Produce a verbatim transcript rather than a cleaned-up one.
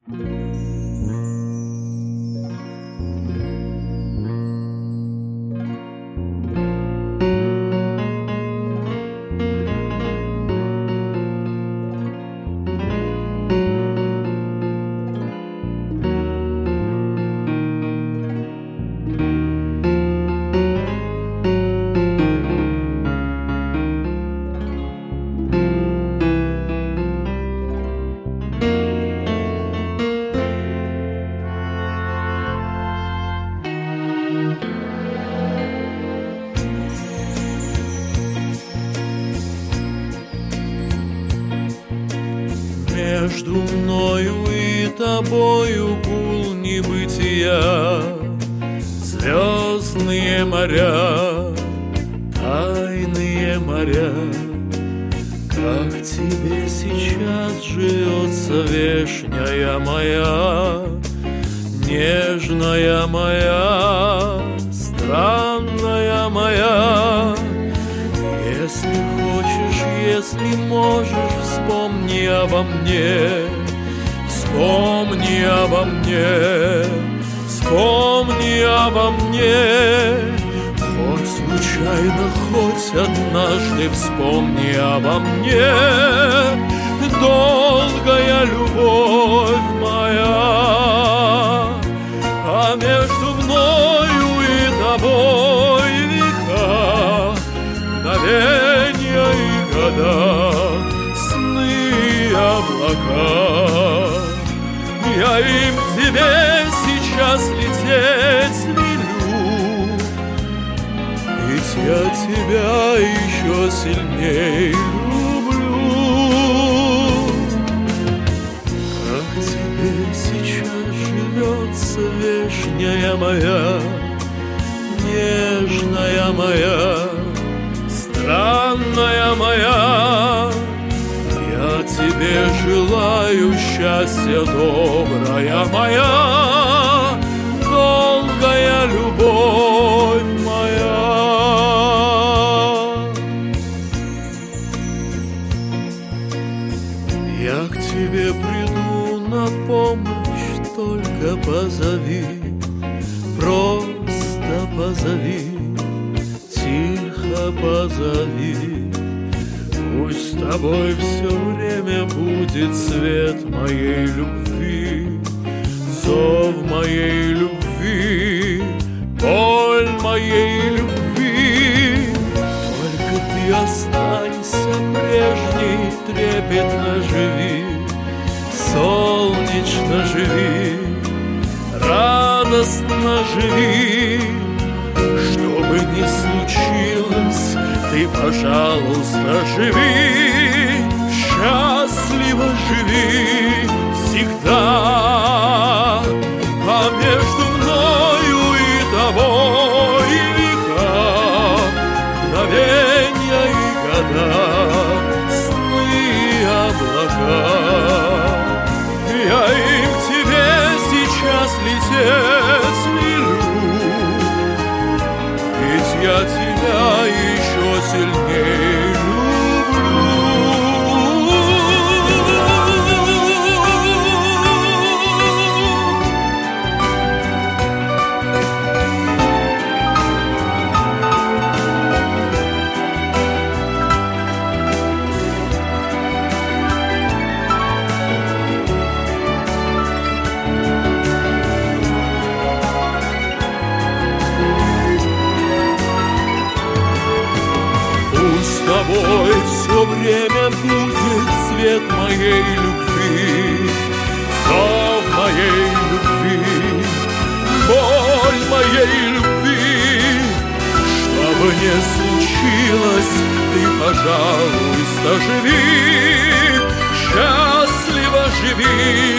Между мною и тобою гул небытия, звездные моря, тайные моря. Как тебе сейчас живется, вешняя моя, нежная моя, странная моя? Если хочешь, если можешь, вспомни обо мне, вспомни обо мне, вспомни обо мне. Хоть случайно, хоть однажды вспомни обо мне. Долгая любовь моя, а между мною и тобой века, мгновенья и года, сны и облака. Я им тебе сейчас лететь велю, ведь я тебя еще сильней люблю. Как тебе сейчас живется, вешняя моя, нежная моя, странная моя? Я тебе желаю счастья, добрая моя, долгая любовь моя. Я к тебе приду на помощь, только позови, просто позови, тихо позови. Пусть с тобой все время будет свет моей любви, зов моей любви, боль моей любви. Только ты останься прежней, трепетно живи, солнечно живи, радостно живи. Что бы ни случилось, ты, пожалуйста, живи, счастливо живи всегда. А между мною и тобой века, мгновенья и года, сны и облака. Я им тебе сейчас лететь велю, ведь я тебя еще сильней люблю. С тобой все время будет свет моей любви, зов моей любви, боль моей любви. Что бы ни случилось, ты, пожалуйста, живи, счастливо живи,